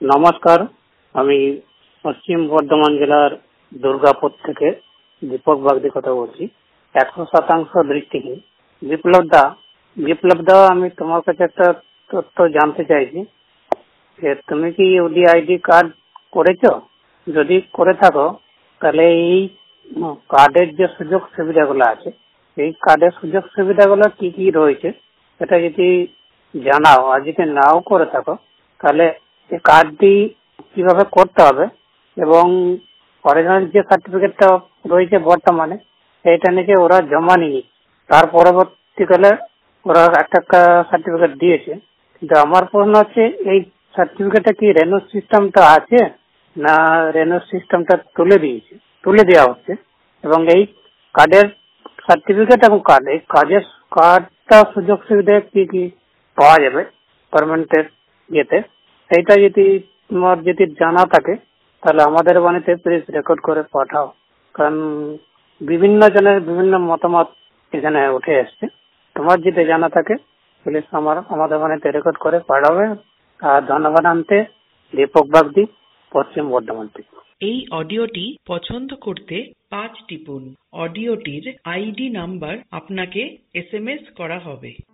নমস্কার, আমি পশ্চিম বর্ধমান জেলার দুর্গাপুর থেকে দীপক বাগদি কথা বলছি। 100% দৃষ্টিহীন। বিপ্লব দা, আমি তোমার কাছে একটা তথ্য জানতে চাইছি যে তুমি কি ইউডিআইডি কার্ড করেছো? যদি করে থাকো তাহলে এই কার্ডের যে সুযোগ সুবিধাগুলো আছে, এই কার্ডের সুযোগ সুবিধাগুলো কি কি রয়েছে সেটা যদি জানাও, আর যদি নাও করে থাকো তাহলে এই কার্ডটি কিভাবে করতে হবে এবং অরিজিনাল যে সার্টিফিকেটটা রয়েছে বর্তমানে সেইটা নিয়ে ওরা জমা নিয়ে তার পরবর্তীকালে ওরা একটা সার্টিফিকেট দিয়েছে। কিন্তু আমার প্রশ্ন হচ্ছে, এই সার্টিফিকেটটা কি রেনু সিস্টেমটা আছে না রেনু সিস্টেমটা তুলে দেওয়া হচ্ছে? এবং এই কার্ডের সার্টিফিকেট এবং কার্ড, এই কার্ডটা সুযোগ সুবিধা কি কি পাওয়া যাবে গভর্নমেন্টের ইয়েতে, সেইটা যদি তোমার যদি জানা থাকে তাহলে আমাদের বাণীতে প্লিজ রেকর্ড করে পাঠাও। কারণ বিভিন্ন জনের বিভিন্ন মতামত এখানে উঠে এসছে। তোমার যদি জানা থাকে প্লিজ আমাদের বাণীতে রেকর্ড করে পাঠাবে। আর ধন্যবাদ আনতে দীপক বাগদি, পশ্চিম বর্ধমান থেকে। এই অডিওটি পছন্দ করতে 5 টিপুন। অডিওটির আইডি নাম্বার আপনাকে SMS করা হবে।